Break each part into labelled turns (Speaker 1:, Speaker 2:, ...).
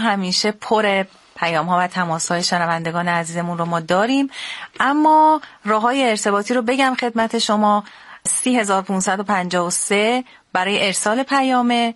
Speaker 1: همیشه پر پیام ها و تماس های شنوندگان عزیزمون رو ما داریم، اما راه های ارتباطی رو بگم خدمت شما. 3553 برای ارسال پیامه،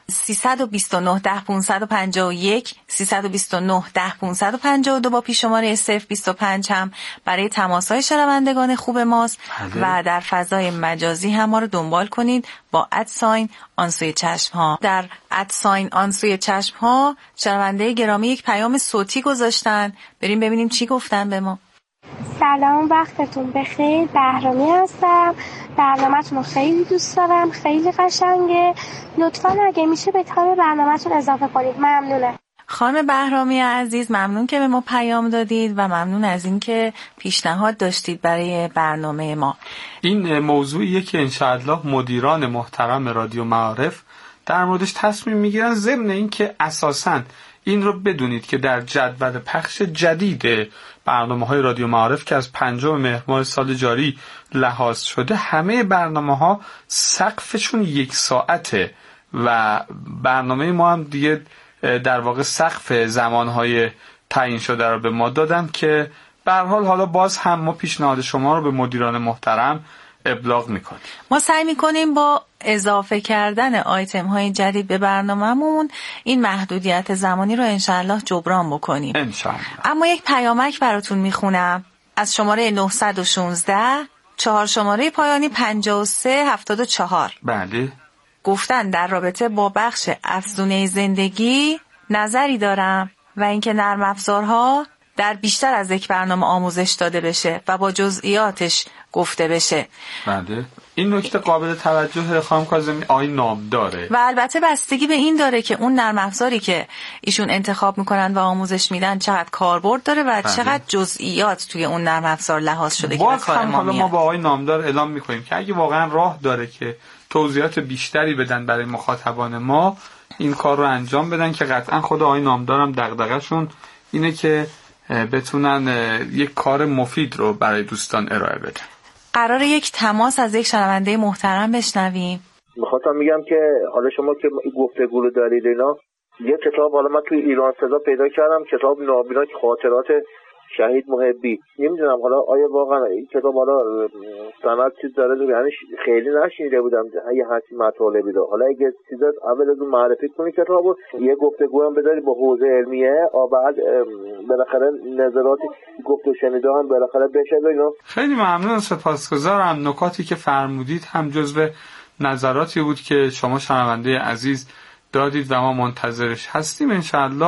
Speaker 1: 329 10 551 329 10 552 با پیش‌شماره 025 هم برای تماس‌های شنوندگان خوب ماست. و در فضای مجازی هم ما رو دنبال کنید با @آنسوی چشم‌ها. در @آنسوی چشم‌ها شنونده گرامی یک پیام صوتی گذاشتن، بریم ببینیم چی گفتن به ما.
Speaker 2: سلام، وقتتون بخیر. بهرامی هستم. برنامه‌تون رو خیلی دوست دارم، خیلی قشنگه. لطفاً اگه میشه به تایم برنامه‌تون اضافه کنید. ممنونه.
Speaker 1: خانم بهرامی عزیز، ممنون که به ما پیام دادید و ممنون از این که پیشنهاد داشتید برای برنامه ما.
Speaker 3: این موضوعیه که انشاءالله مدیران محترم رادیو معارف در موردش تصمیم میگیرن، ضمن این که اساساً این رو بدونید که در جدول پخش جدید برنامه‌های رادیو معارف که از 5 مهر ماه سال جاری لحاظ شده، همه برنامه‌ها سقفشون 1 ساعته و برنامه ما هم دیگه در واقع سقف زمانهای تعیین شده رو به ما دادن که به هر حال حالا باز هم ما پیشنهاد شما رو به مدیران محترم ابلاغ میکنیم.
Speaker 1: ما سعی میکنیم با اضافه کردن آیتم های جدید به برنامه‌مون این محدودیت زمانی رو انشاءالله جبران بکنیم
Speaker 3: انشاءالله.
Speaker 1: اما یک پیامک براتون میخونم از شماره 916 4 شماره پایانی 5374.
Speaker 3: بله.
Speaker 1: گفتن در رابطه با بخش افزونه زندگی نظری دارم و اینکه نرم افزارها در بیشتر از یک برنامه آموزش داده بشه و با جزئیاتش گفته بشه.
Speaker 3: بله. این نکته قابل توجه خانم کاظمی، آیین نام داره
Speaker 1: و البته بستگی به این داره که اون نرم افزاری که ایشون انتخاب میکنن و آموزش میدن چقدر کاربرد داره و چقدر جزئیات توی اون نرم افزار لحاظ شده که به کار ما میاد.
Speaker 3: ما با آیین نامدار اعلام میکنیم که اگه واقعا راه داره که توضیحات بیشتری بدن برای مخاطبان ما، این کار رو انجام بدن که قطعا خود آیین نامدارم دغدغه‌شون اینه که بتونن یک کار مفید رو برای دوستان ارائه بدن.
Speaker 1: قرار یک تماس از یک شنونده محترم بشنویم.
Speaker 4: میخواستم میگم که حالا شما که گفتگو رو دارید اینا، یه کتاب حالا من توی ایران صدا پیدا کردم، کتاب نابینا که خاطرات شهید محبی. نمیدونم حالا آیا واقعا این کتاب حالا سند چیز داره، یعنی خیلی نشنیده بودم یه همچین مطالبی رو. حالا اگه چیزا اول از اون معرفی کنی کتابو، یه گفتگو هم بذاری با حوزه علمیه، بعد بالاخره نظراتی گفت و شنیده هم بالاخره بشه اینا.
Speaker 3: خیلی ممنون، سپاسگزارم. نکاتی که فرمودید هم جزو نظراتی بود که شما شنونده عزیز دادید و ما منتظرش هستیم. انشاءالله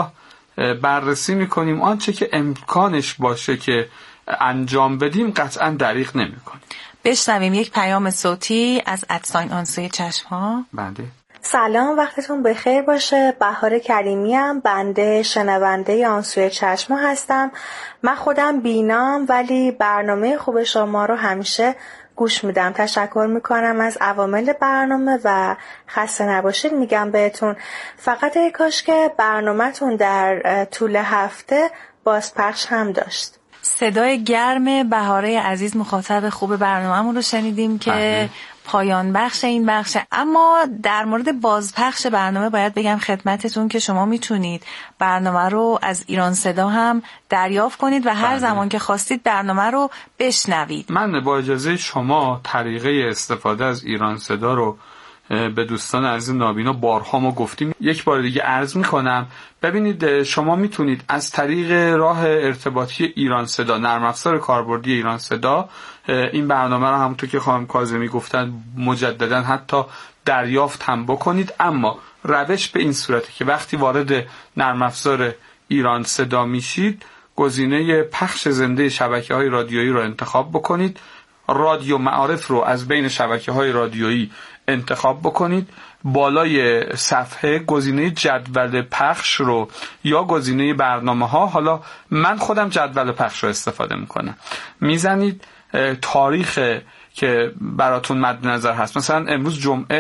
Speaker 3: بررسی میکنیم، آنچه که امکانش باشه که انجام بدیم قطعا دریغ نمیکنیم.
Speaker 1: بشنویم یک پیام صوتی از @آنسوی چشم‌ها.
Speaker 3: بله.
Speaker 5: سلام، وقتتون بخیر باشه. بهار کریمیم، بنده شنونده آنسوی چشم‌ها هستم. من خودم بینام ولی برنامه خوب شما رو همیشه گوش میدم. تشکر میکنم از عوامل برنامه و خسته نباشید میگم بهتون. فقط کاش که برنامه‌تون در طول هفته بازپخش هم داشت.
Speaker 1: صدای گرم بهاره عزیز مخاطب خوب برنامه‌مون رو شنیدیم که پایان بخش این بخشه. اما در مورد بازپخش برنامه باید بگم خدمتتون که شما میتونید برنامه رو از ایران صدا هم دریافت کنید و هر زمان که خواستید برنامه رو بشنوید.
Speaker 3: من با اجازه شما طریقه استفاده از ایران صدا رو به دوستان عزیز نابینا بارها ما گفتیم، یک بار دیگه عرض میکنم. ببینید شما میتونید از طریق راه ارتباطی ایران صدا، نرم افزار کاربردی ایران صدا، این برنامه رو همونطور که خانم کاظمی گفتن مجددا حتی دریافت هم بکنید. اما روش به این صورته که وقتی وارد نرم افزار ایران صدا میشید، گزینه پخش زنده شبکه‌های رادیویی رو انتخاب بکنید. رادیو معارف رو از بین شبکه‌های رادیویی انتخاب بکنید. بالای صفحه گزینه جدول پخش رو یا گزینه برنامه‌ها، حالا من خودم جدول پخش رو استفاده میکنم، میزنید تاریخ که براتون مد نظر هست. مثلا امروز جمعه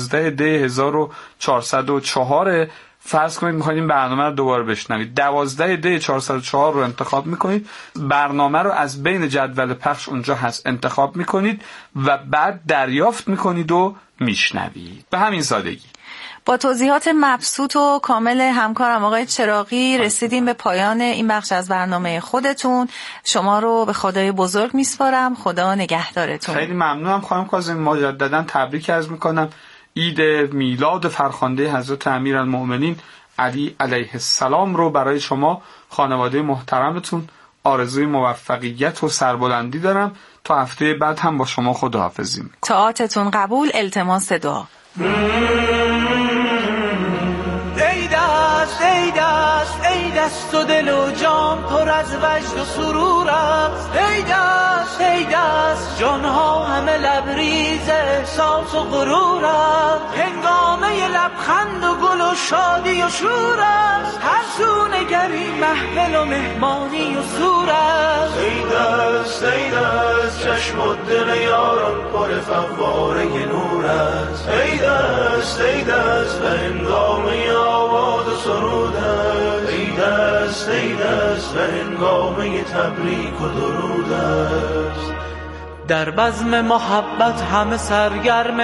Speaker 3: 12/1404 فرض کنید میخواید این برنامه رو دوباره بشنوید. 12/404 رو انتخاب میکنید، برنامه رو از بین جدول پخش اونجا هست انتخاب میکنید و بعد دریافت میکنید و میشنوید. به همین سادگی.
Speaker 1: با توضیحات مبسوط و کامل همکارم آقای چراغی رسیدیم به پایان این بخش از برنامه خودتون. شما رو به خدای بزرگ میسپارم. خدا نگهدارتون.
Speaker 3: خیلی ممنونم خانم کاظمی. مجددا تبریک عرض میکنم. عید میلاد فرخنده حضرت امیرالمؤمنین علی علیه السلام رو برای شما خانواده محترمتون آرزوی موفقیت و سربلندی دارم. تا هفته بعد هم با شما خداحافظی میکنم.
Speaker 1: طاعتتون قبول. التماس دعا.
Speaker 6: ای دست و دل و جان پر از وجد و سرور است. ای دست جانها همه لبریز احساس و غرور است. هنگامه لبخند و گل و شادی و شور است. هر سو نگری محفل و مهمانی و سور است. ای دست چشم و دل یاران پر فواره نور است. ای دست به هنگامه آواز و سرود است. ای دست به هنگامه تبریک و درود است. در بزم محبت همه سرگرم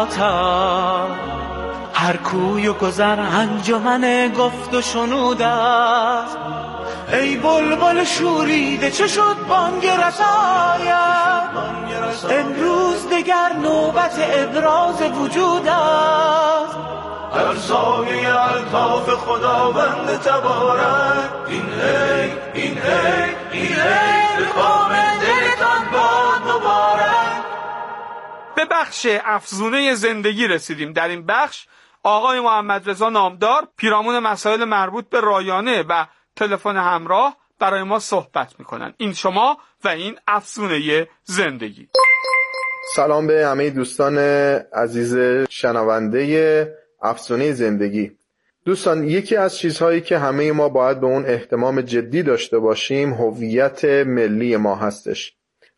Speaker 6: نشاطند. هر کوی و گذر انجمن گفت و شنود است. ای بلبل شوریده چه شد بانگ رسایت؟ امروز دگر نوبت ابراز وجود است. هر سایه الطاف خداوند تبارک. این هی به کام دلتان باد مبارک.
Speaker 3: به بخش افزونه زندگی رسیدیم. در این بخش آقای محمد رضا نامدار پیرامون مسائل مربوط به رایانه و تلفن همراه برای ما صحبت میکنن. این شما و این افزونه زندگی.
Speaker 7: سلام به همه دوستان عزیز شنونده افزونه زندگی. دوستان، یکی از چیزهایی که همه ما باید به اون اهتمام جدی داشته باشیم هویت ملی ما هستش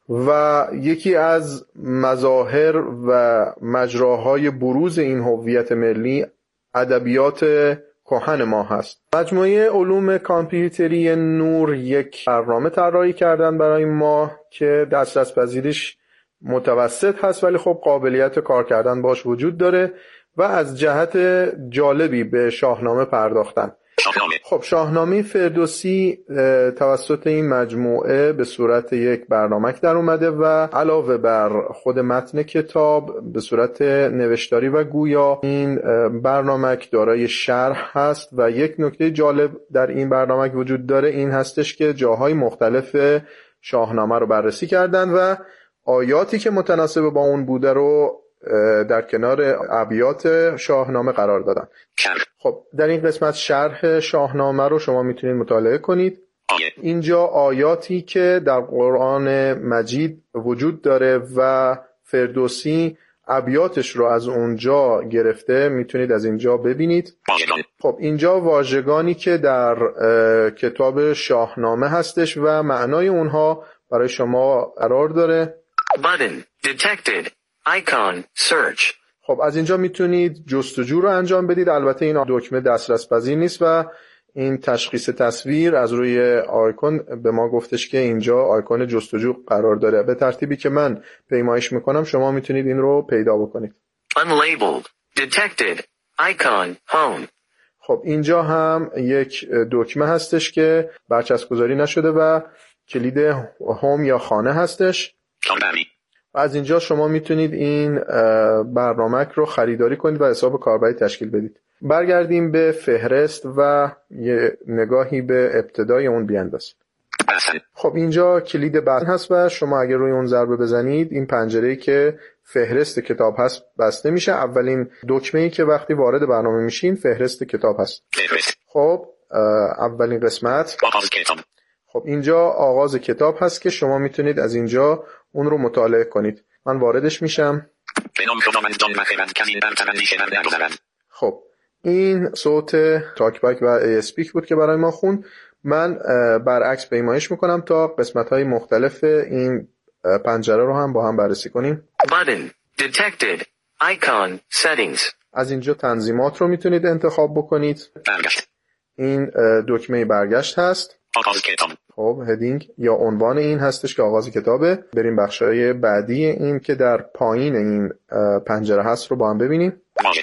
Speaker 7: و یکی از مظاهر و مجراهای بروز این هویت ملی ادبیات کهن ما هست. مجموعه علوم کامپیوتری نور یک برنامه طراحی کردن برای ما که دسترس پذیریش متوسط هست ولی خب قابلیت کار کردن باش وجود داره و از جهت جالبی به شاهنامه پرداختن. خب شاهنامه فردوسی توسط این مجموعه به صورت یک برنامه در اومده و علاوه بر خود متن کتاب به صورت نوشتاری و گویا این برنامه دارای شرح هست و یک نکته جالب در این برنامه وجود داره این هستش که جاهای مختلف شاهنامه رو بررسی کردن و آیاتی که متناسب با اون بوده رو در کنار ابیات شاهنامه قرار دادن. خب در این قسمت شرح شاهنامه رو شما میتونید مطالعه کنید. اینجا آیاتی که در قرآن مجید وجود داره و فردوسی ابیاتش رو از اونجا گرفته میتونید از اینجا ببینید. خب اینجا واژگانی که در کتاب شاهنامه هستش و معنای اونها برای شما قرار داره.
Speaker 8: Button detected. Icon search.
Speaker 7: خب از اینجا میتونید جستجو رو انجام بدید. البته این دکمه دسترس پذیر نیست و این تشخیص تصویر از روی آیکون به ما گفتش که اینجا آیکون جستجو قرار داره. به ترتیبی که من پیمایش میکنم شما میتونید این رو پیدا بکنید.
Speaker 8: Unlabeled detected. Icon home.
Speaker 7: خب اینجا هم یک دکمه هستش که برچسب گذاری نشده و کلید هوم یا خانه هستش. و از اینجا شما میتونید این برنامه رو خریداری کنید و حساب کاربری تشکیل بدید. برگردیم به فهرست و یه نگاهی به ابتدای اون بیاندازید. خب اینجا کلید بستن هست و شما اگر روی اون ضربه بزنید این پنجره‌ای که فهرست کتاب هست بسته میشه. اولین دکمه‌ای که وقتی وارد برنامه میشین فهرست کتاب هست. خب اولین قسمت. خب اینجا آغاز کتاب هست که شما میتونید از اینجا اون رو مطالعه کنید. من واردش میشم. خب این صوت تاکبک و اسپیک بود که برای ما خوند. من برعکس پیمایش میکنم تا قسمت‌های مختلف این پنجره رو هم با هم بررسی کنیم.
Speaker 8: Button detected. Icon settings.
Speaker 7: از اینجا تنظیمات رو میتونید انتخاب بکنید. این دکمه برگشت هست. خب هدینگ یا عنوان این هستش که آغاز کتابه. بریم بخشای بعدی این که در پایین این پنجره هست رو با هم ببینیم.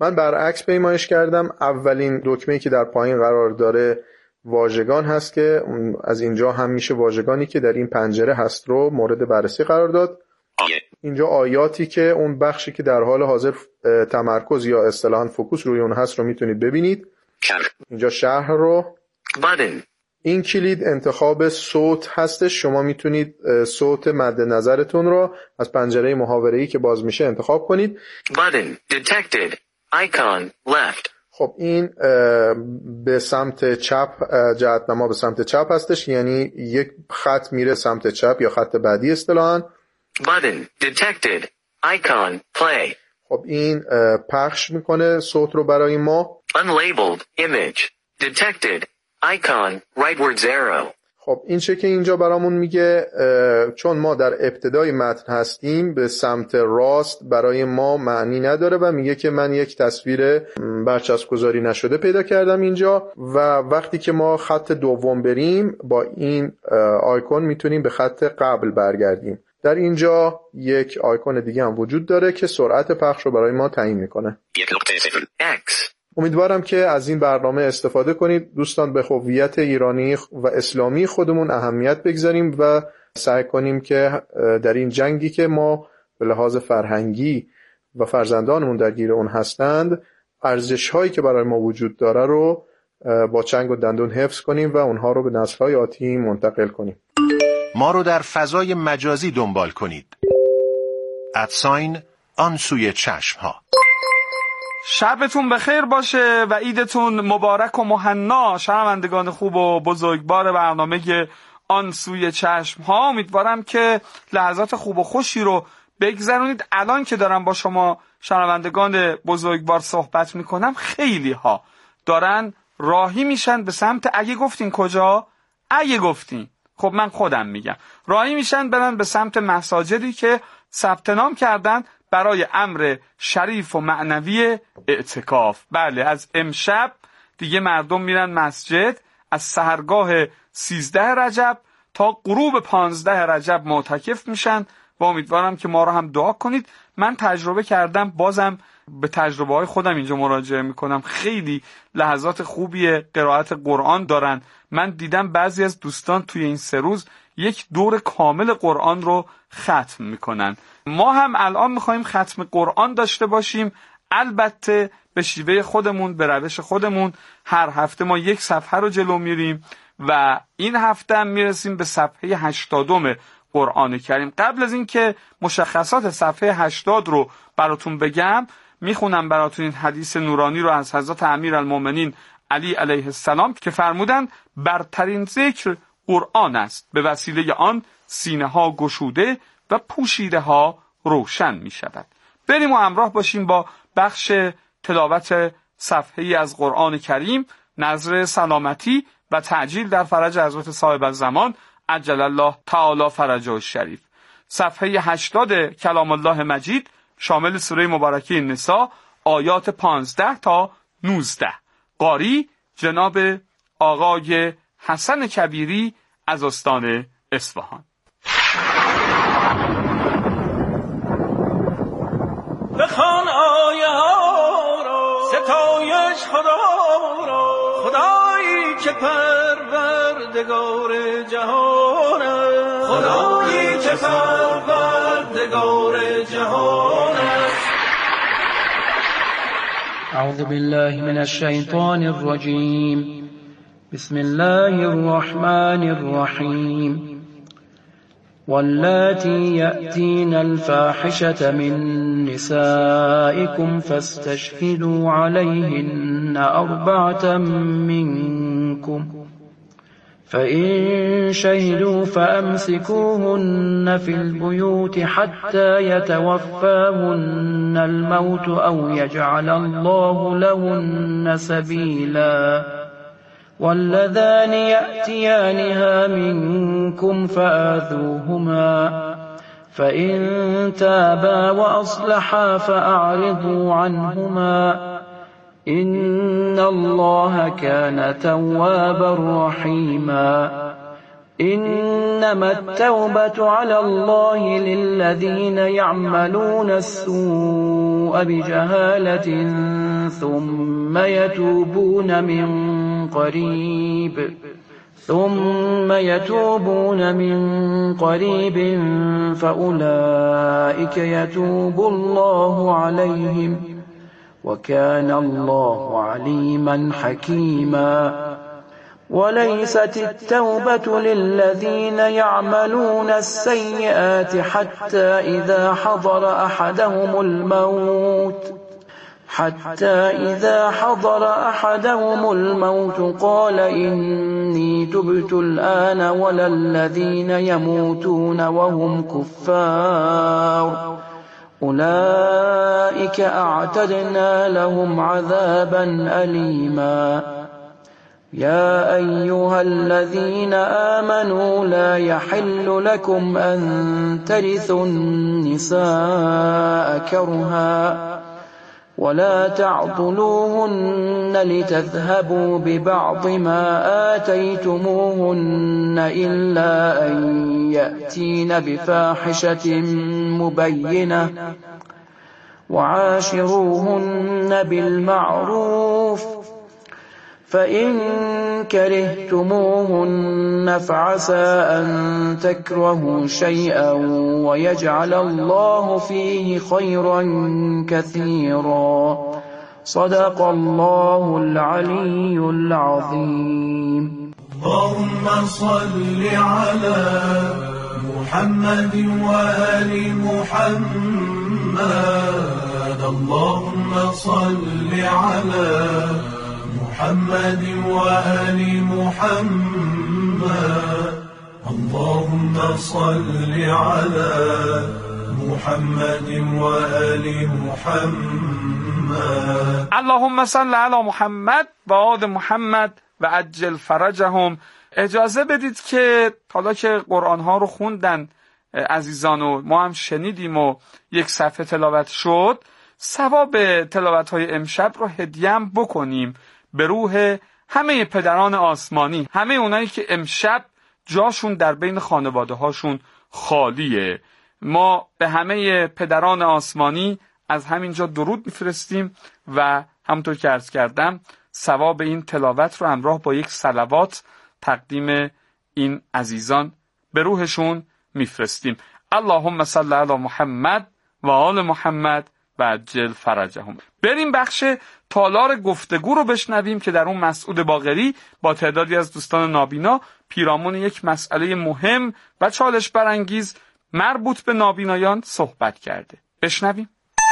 Speaker 7: من برعکس پیمایش کردم. اولین دکمه‌ای که در پایین قرار داره واژگان هست که از اینجا هم میشه واژگانی که در این پنجره هست رو مورد بررسی قرار داد. اینجا آیاتی که اون بخشی که در حال حاضر تمرکز یا اصطلاحاً فوکوس روی اون هست رو میتونید ببینید. اینجا شرح رو این کلید انتخاب صوت هستش. شما میتونید صوت مد نظرتون رو از پنجره محاوره‌ای که باز میشه انتخاب کنید.
Speaker 8: Button detected. Icon left.
Speaker 7: خب این به سمت چپ، جهت‌نما به سمت چپ هستش، یعنی یک خط میره سمت چپ یا خط بعدی اصطلاحاً.
Speaker 8: Button detected. Icon play.
Speaker 7: خب این پخش میکنه صوت رو برای ما.
Speaker 8: Unlabeled image detected. Icon rightwards arrow.
Speaker 7: خب این چه که اینجا برامون میگه چون ما در ابتدای متن هستیم به سمت راست برای ما معنی نداره و میگه که من یک تصویر برچسب گذاری نشده پیدا کردم اینجا و وقتی که ما خط دوم بریم با این آیکون میتونیم به خط قبل برگردیم. در اینجا یک آیکون دیگه هم وجود داره که سرعت پخش رو برای ما تعیین میکنه. امیدوارم که از این برنامه استفاده کنید. دوستان به هویت ایرانی و اسلامی خودمون اهمیت بگذاریم و سعی کنیم که در این جنگی که ما به لحاظ فرهنگی و فرزندانمون درگیر اون هستند ارزش‌هایی که برای ما وجود داره رو با چنگ و دندون حفظ کنیم و اونها رو به نسل‌های آتی منتقل کنیم.
Speaker 9: ما رو در فضای مجازی دنبال کنید. آن سوی چشم‌ها.
Speaker 3: شبتون بخیر باشه و عیدتون مبارک و مهنا شنوندگان خوب و بزرگوار برنامه آن سوی چشم‌ها. امیدوارم که لحظات خوب و خوشی رو بگذرونید. الان که دارم با شما شنوندگان بزرگوار صحبت میکنم خیلی ها دارن راهی میشن به سمت اگه گفتین کجا؟ اگه گفتین خب من خودم میگم راهی میشن برن به سمت مساجدی که ثبت نام کردن برای امر شریف و معنوی اعتکاف. بله از امشب دیگه مردم میرن مسجد، از سحرگاه 13 رجب تا غروب 15 رجب معتکف میشن و امیدوارم که ما رو هم دعا کنید. من تجربه کردم، بازم به تجربه های خودم اینجا مراجعه میکنم. خیلی لحظات خوبی قرائت قرآن دارن. من دیدم بعضی از دوستان توی این 3 روز یک دور کامل قرآن رو ختم میکنن. ما هم الان میخوایم ختم قرآن داشته باشیم، البته به شیوه خودمون، به روش خودمون. هر هفته ما یک صفحه رو جلو میریم و این هفته هم میرسیم به صفحه 80 قرآن کریم. قبل از این که مشخصات صفحه 80 رو براتون بگم، میخونم براتون این حدیث نورانی رو از حضرت امیرالمومنین علی علیه السلام که فرمودن برترین ذکر قرآن است، به وسیله آن سینه ها گشوده و پوشیده ها روشن می شود. بریم و همراه باشیم با بخش تلاوت صفحه‌ای از قرآن کریم. نظر سلامتی و تعجیل در فرج حضرت صاحب الزمان عجل الله تعالی فرجه الشریف. صفحه 80 کلام الله مجید شامل سوره مبارکه نساء آیات 15 تا 19. قاری جناب آقای حسن کبیری از استان اصفهان.
Speaker 6: بخوان آیه ها را، ستایش خدا را، خدایی که پروردگار جهان است، خدایی که پروردگار جهان است.
Speaker 10: اعوذ بالله من الشیطان الرجیم. بسم الله الرحمن الرحیم. واللاتي يأتين الفاحشة من نسائكم فاستشهدوا عليهن 4 منكم فإن شهدوا فأمسكوهن في البيوت حتى يتوفاهن الموت أو يجعل الله لهن سبيلا واللذان يأتيانها منكم فآذوهما فإن تابا وأصلحا فأعرضوا عنهما إن الله كان توابا رحيما إنما التوبة على الله للذين يعملون السوء بجهالة ثم يتوبون من قريب فأولئك يتوب الله عليهم وكان الله عليما حكيما. وليست التوبة للذين يعملون السيئات حتى إذا حضر أحدهم الموت قال إني تبت الآن ولا الذين يموتون وهم كفار أولئك أعتدنا لهم عذابا أليما. يا أيها الذين آمنوا لا يحل لكم أن ترثوا النساء كرها ولا تعضلوهن لتذهبوا ببعض ما آتيتموهن إلا أن يأتين بفاحشة مبينة وعاشروهن بالمعروف فإن كرهتموهن فعسى أن تكرهوا شيئا ويجعل الله فيه خيرا كثيرا. صدق الله العلي العظيم.
Speaker 6: اللهم صل على محمد وآل محمد. اللهم صل على محمد وآل محمد. اللهم صل على محمد وآل محمد.
Speaker 3: اللهم صل علی محمد و آل محمد و عجل فرجهم. اجازه بدید که حالا که قرآن ها رو خوندن عزیزان و ما هم شنیدیم و یک صفحه تلاوت شد، ثواب تلاوت های امشب رو هدیه‌ام بکنیم به روح همه پدران آسمانی، همه اونایی که امشب جاشون در بین خانواده هاشون خالیه. ما به همه پدران آسمانی از همینجا درود میفرستیم و همونطور که عرض کردم ثواب این تلاوت رو همراه با یک صلوات تقدیم این عزیزان به روحشون میفرستیم. اللهم صل علی محمد و آل محمد و عجل فرجهم. بریم بخش تالار گفتگو رو بشنویم که در اون مسعود باقری با تعدادی از دوستان نابینا پیرامون یک مسئله مهم و چالش برانگیز مربوط به نابینایان صحبت کرده. بشنویم.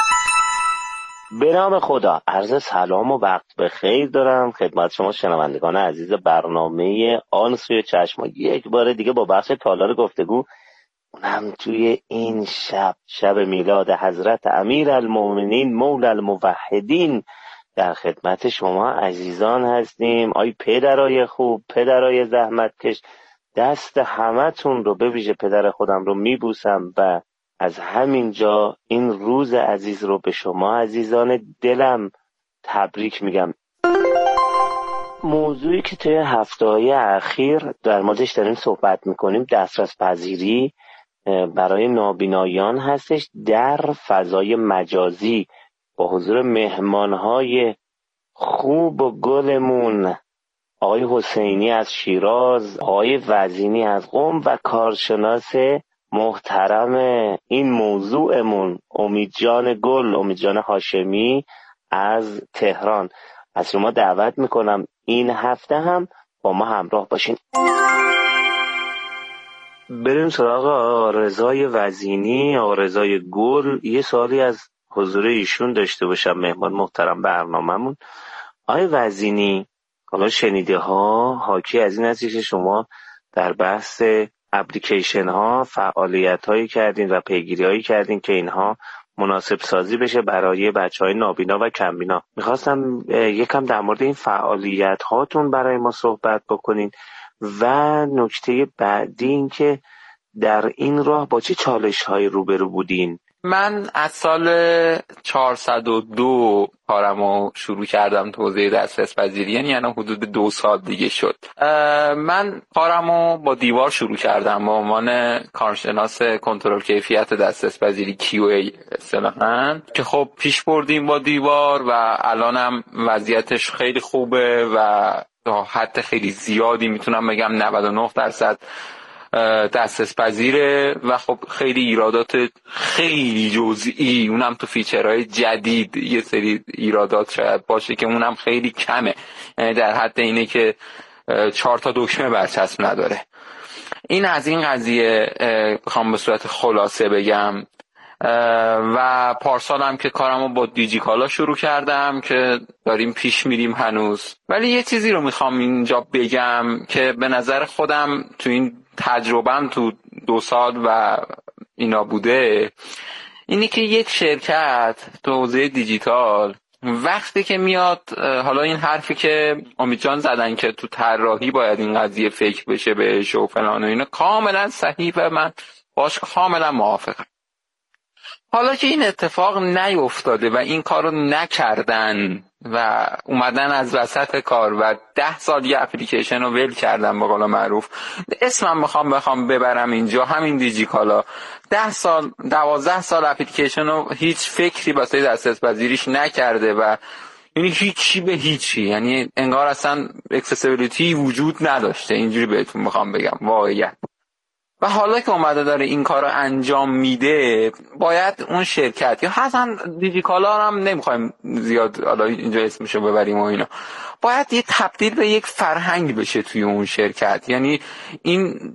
Speaker 11: به نام خدا، عرض سلام و وقت بخیر دارم خدمت شما شنوندگان عزیز برنامه آن سوی چشم. یک بار دیگه با بخش تالار گفتگو، اونم توی این شب میلاد حضرت امیر المومنین مولا الموحدین در خدمت شما عزیزان هستیم. آی پدرای خوب، پدرای زحمتکش، دست همتون رو به ویژه پدر خودم رو میبوسم و از همینجا این روز عزیز رو به شما عزیزان دلم تبریک میگم. موضوعی که توی هفته‌های اخیر در موردش داریم صحبت میکنیم دسترس پذیری برای نابینایان هستش در فضای مجازی با حضور مهمانهای خوب و گلمون، آقای حسینی از شیراز، آقای وزینی از قم و کارشناس محترم این موضوعمون امیدجان هاشمی از تهران. از شما دعوت میکنم این هفته هم با ما همراه باشین. بریم سراغ رضای وزینی. رضای گل، یه سوالی از حضور ایشون داشته باشم، مهمان محترم برنامه‌مون. آقای وزینی، حالا شنیده ها حاکی از این هستی که شما در بحث اپلیکیشن ها فعالیت هایی کردین و پیگیری هایی کردین که اینها مناسب سازی بشه برای بچه های نابینا و کمبینا. میخواستم یکم در مورد این فعالیت هاتون برای ما صحبت بکنین و نکته بعدی این که در این راه با چه چالش های روبرو بودین
Speaker 3: من از سال 402 کارمو شروع کردم تو حوزه دسترس پذیری، یعنی حدود 2 سال دیگه شد. من کارمو با دیوار شروع کردم به عنوان کارشناس کنترل کیفیت دسترس پذیری QA اصطلاحاً، که خب پیش بردیم با دیوار و الانم وضعیتش خیلی خوبه و تا حد خیلی زیادی میتونم بگم 99% دسترس پذیره و خب خیلی ایرادات خیلی جزئی، اونم تو فیچرهای جدید یه سری ایرادات شاید باشه که اونم خیلی کمه، یعنی در حد اینه که 4 تا دکمه برچسب نداره. این از این قضیه بخوام به صورت خلاصه بگم. و پارسال هم که کارمو با دیجیکالا شروع کردم که داریم پیش میریم هنوز. ولی یه چیزی رو میخوام اینجا بگم که به نظر خودم تو این تجربه‌ام تو 2 سال و اینا بوده، اینی که یک شرکت تو حوزه دیجیتال وقتی که میاد، حالا این حرفی که امید جان زدن که تو طراحی باید این قضیه فکر بشه بهش و فلان و اینا، کاملا صحیح و من باش کاملا موافقم. حالا که این اتفاق نیفتاده و این کارو نکردن و اومدن از وسط کار و 10 سال یه اپلیکیشن رو ول کردن به قول معروف، اسمم بخوام ببرم اینجا، همین دیجیکالا 12 سال اپلیکیشن رو هیچ فکری واسه دسترس پذیریش نکرده و یعنی هیچی به هیچی، یعنی انگار اصلا اکسسیبیلیتی وجود نداشته، اینجوری بهتون میخوام بگم واقعیت. و حالا که اومده داره این کار رو انجام میده، باید اون شرکت یا حسن دیجیکالا هم نمیخوایم زیاد حالا اینجا اسمشو ببریم و اینا، باید یه تبدیل به یک فرهنگ بشه توی اون شرکت، یعنی این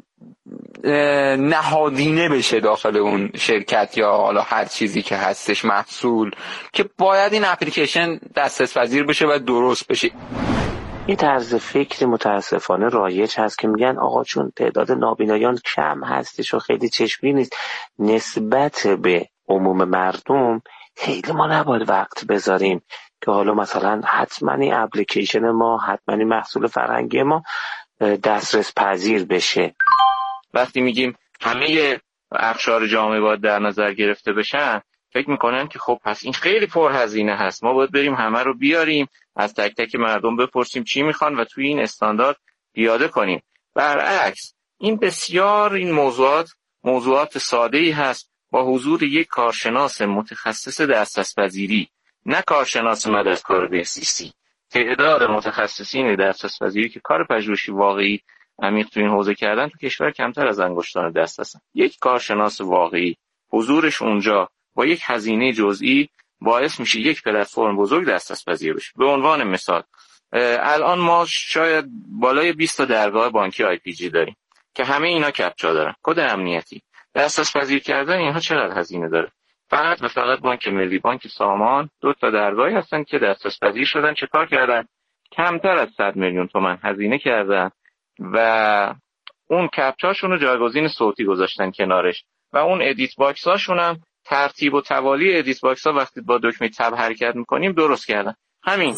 Speaker 3: نهادینه بشه داخل اون شرکت یا حالا هر چیزی که هستش محصول، که باید این اپلیکیشن دسترس پذیر بشه و درست بشه.
Speaker 11: این طرز فکری متاسفانه رایج هست که میگن آقا چون تعداد نابینایان کم هستش و خیلی چشمی نیست نسبت به عموم مردم، خیلی ما نباید وقت بذاریم که حالا مثلا حتما این اپلیکیشن ما، حتما این محصول فرهنگی ما دسترس پذیر بشه.
Speaker 12: وقتی میگیم همه اقشار جامعه باید در نظر گرفته بشن، فکر میکنن که خب پس این خیلی پرهزینه هست، ما باید بریم همه رو بیاریم، از تک تک مردم بپرسیم چی میخوان و توی این استاندارد پیاده کنیم. برعکس این بسیار این موضوعات ساده‌ای هست با حضور یک کارشناس متخصص دسترس پذیری، نه کارشناس مددکار به‌سیسی. تعداد متخصصین دسترس پذیری که کار پژوهشی واقعی عمیق تو این حوزه کردن تو کشور کمتر از انگشتان دست هستن. یک کارشناس واقعی حضورش اونجا با یک هزینه جزئی باعث میشه یک پلتفرم بزرگ دسترس پذیر بشه. به عنوان مثال الان ما شاید بالای 20 تا درگاه بانکی IPG داریم که همه اینا کپچا دارن، کد امنیتی. دسترس پذیر کردن اینها چقدر هزینه داره؟ فقط بانک ملی، بانک سامان 2 تا درگاهی هستن که دسترس پذیر شدن. چه کار کردن؟ کمتر از 100 میلیون تومان هزینه کردن و اون کپچاشون رو جایگزین صوتی گذاشتن کنارش و اون ادیت باکس هاشون هم ترتیب و توالی ادیت باکس ها وقتی با دکمه تب حرکت میکنیم درست کردن. همین.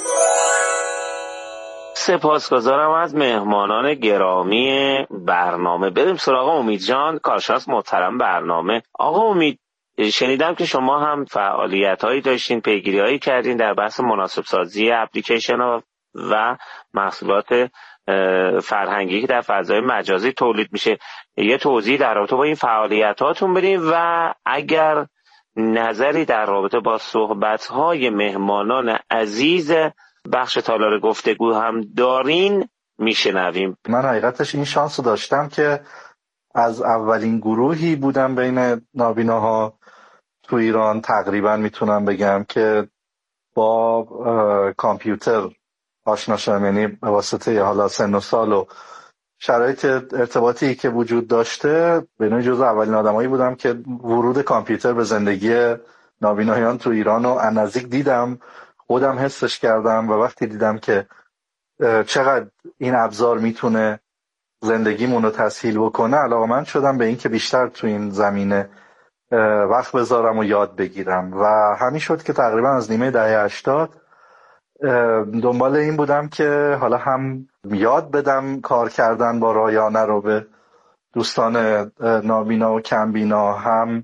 Speaker 11: سپاسگزارم از مهمانان گرامی برنامه. بریم سراغ امید جان، کارشناس محترم برنامه. آقا امید، شنیدم که شما هم فعالیت‌هایی داشتین، پیگیری‌هایی کردین در بحث مناسب سازی اپلیکیشن و محصولات فرهنگی که در فضای مجازی تولید میشه. یه توضیح در رابطه با این فعالیتاتون بدین و اگر نظری در رابطه با صحبت‌های مهمانان عزیز بخش تالار گفتگو هم دارین میشنویم.
Speaker 7: من حقیقتش این شانس رو داشتم که از اولین گروهی بودم بین نابیناها تو ایران، تقریبا میتونم بگم که با کامپیوتر آشنا شدم، یعنی به واسطه حالا سن و سال و شرایط ارتباطی که وجود داشته بین جزو اولین آدمایی بودم که ورود کامپیوتر به زندگی نابینایان تو ایران رو از نزدیک دیدم، خودم حسش کردم و وقتی دیدم که چقدر این ابزار میتونه زندگیمون رو تسهیل بکنه، علاقه‌مند شدم به این که بیشتر تو این زمینه وقت بذارم و یاد بگیرم و همین شد که تقریبا از نیمه دهه 80 دنبال این بودم که حالا هم یاد بدم کار کردن با رایانه رو به دوستان نابینا و کمبینا، هم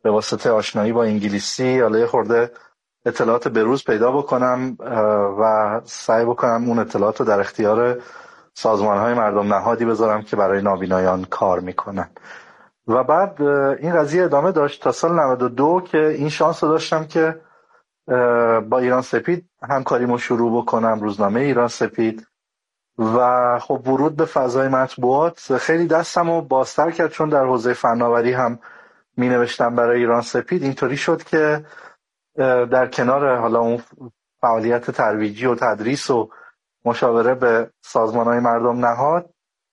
Speaker 13: به واسطه آشنایی با انگلیسی حالا یه خورده اطلاعات بروز پیدا بکنم و سعی بکنم اون اطلاعات رو در اختیار سازمان‌های مردم نهادی بذارم که برای نابینایان کار میکنن. و بعد این قضیه ادامه داشت تا سال 92 که این شانس رو داشتم که با ایران سپید همکاریمو شروع بکنم، روزنامه ایران سپید. و خب ورود به فضای مطبوعات خیلی دستمو بازتر کرد، چون در حوزه فناوری هم می نوشتم برای ایران سپید. اینطوری شد که در کنار حالا اون فعالیت ترویجی و تدریس و مشاوره به سازمان‌های مردم نهاد،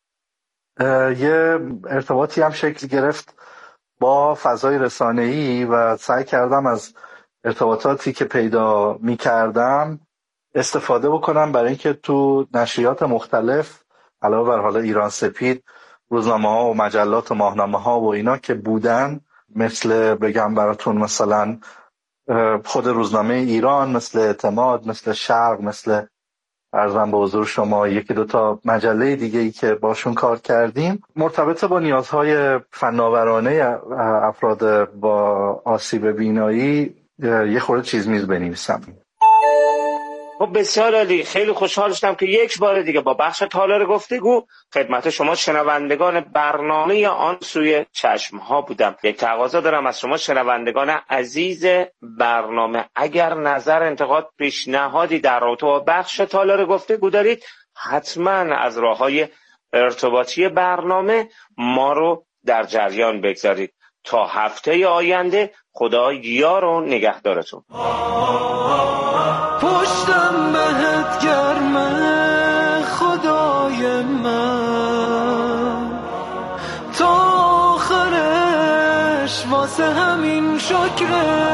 Speaker 13: یه ارتباطی هم شکل گرفت با فضای رسانه‌ای و سعی کردم از ارتباطاتی که پیدا می کردم استفاده بکنم برای اینکه تو نشریات مختلف علاوه بر حالا ایران سپید، روزنامه‌ها و مجلات و ماهنامه‌ها و اینا که بودن، مثل بگم براتون مثلا خود روزنامه ایران، مثل اعتماد، مثل شرق، مثل عرضم به حضور شما یکی دو تا مجله دیگه ای که باشون کار کردیم مرتبط با نیازهای فناورانه افراد با آسیب بینایی یه خورده چیز میز بنویسم.
Speaker 11: خب بسیار عالی. خیلی خوشحال شدم که یک بار دیگه با بخش تالار گفتگو خدمت شما شنوندگان برنامه آن سوی چشمها بودم. یک تقاضا دارم از شما شنوندگان عزیز برنامه، اگر نظر، انتقاد، پیشنهادی در رابطه با بخش تالار گفتگو دارید، حتما از راه‌های ارتباطی برنامه ما رو در جریان بگذارید. تا هفته آینده خدا یار و نگهدارتون.
Speaker 6: پشتم بهت گرمه خدای من، تا آخرش واسه همین شکرت.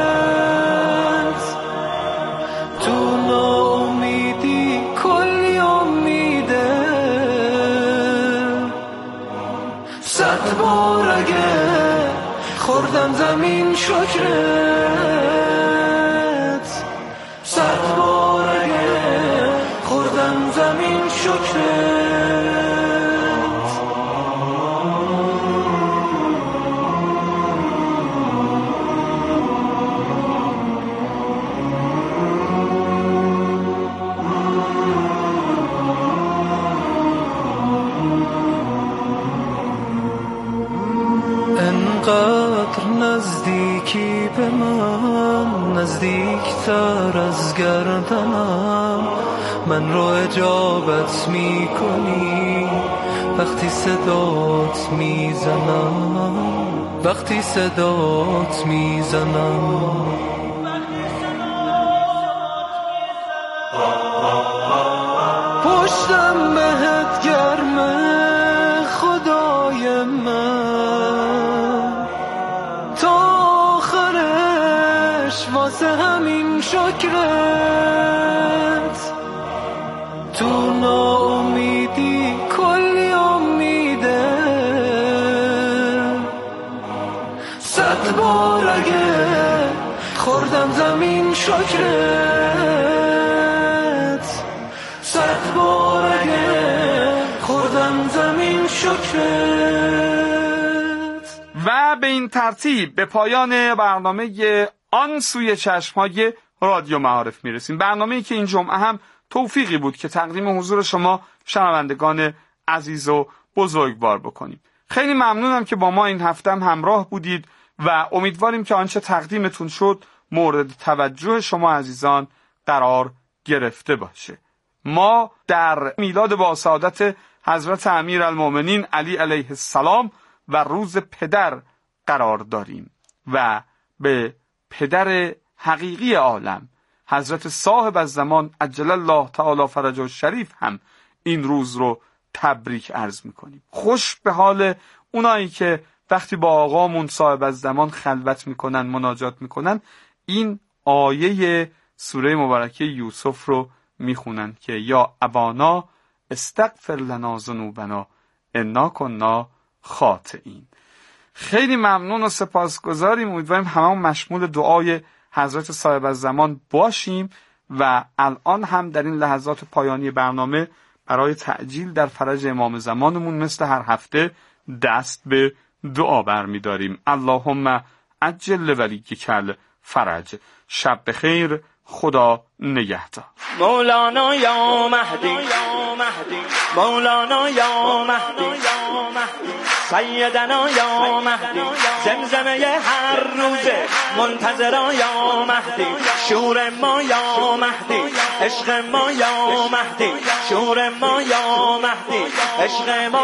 Speaker 6: تو ناامیدی کلی امیده، 100 بار اگه خوردم زمین شکرت، 100 بار اگه خوردم زمین شکرت. انقدر نزدیکی به من، نزدیکتر از گردنم، من رو اجابت میکنی وقتی صدات میزنم، وقتی صدات میزنم. پشتم بهت گرمه خدای من، تا آخرش واسه همین شکرت. تو ناامیدی کلی امیده، 100 بار اگه خوردم زمین شکرت، 100 بار اگه خوردم زمین شکرت.
Speaker 3: و به این ترتیب به پایان برنامه آن سوی چشمهای رادیو معارف میرسیم. برنامه‌ای که این جمعه هم توفیقی بود که تقدیم حضور شما شنوندگان عزیز و بزرگوار بکنیم. خیلی ممنونم که با ما این هفته هم همراه بودید و امیدواریم که آنچه تقدیمتون شد مورد توجه شما عزیزان قرار گرفته باشه. ما در میلاد با سعادت حضرت امیرالمومنین علی علیه السلام و روز پدر قرار داریم و به پدر حقیقی عالم حضرت صاحب الزمان عجل الله تعالی فرجه الشریف هم این روز رو تبریک عرض میکنیم. خوش به حال اونایی که وقتی با آقامون صاحب الزمان خلوت میکنن، مناجات میکنن، این آیه سوره مبارکه یوسف رو میخونن که یا ابانا استغفر لنا ذنوبنا انا کنا خاطئین. خیلی ممنون و سپاسگزاریم. امیدواریم هممون مشمول دعای حضرت صاحب الزمان باشیم و الان هم در این لحظات پایانی برنامه برای تعجیل در فرج امام زمانمون مثل هر هفته دست به دعا برمی‌داریم. اللهم عجل ولیک الفرج. شب بخیر، خدا نگهدار.
Speaker 6: مولانا یا مهدی، مولانا یا مهدی، سیدنا یا مهدی، زمزمه هر روزه منتظرا یا مهدی، شور ما یا مهدی، عشق ما یا مهدی، شور ما یا مهدی، عشق ما